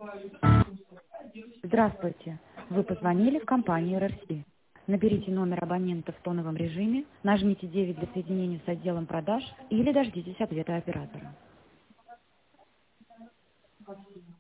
Здравствуйте. Вы позвонили в компанию РРС. Наберите номер абонента в тоновом режиме, нажмите 9 для соединения с отделом продаж или дождитесь ответа оператора.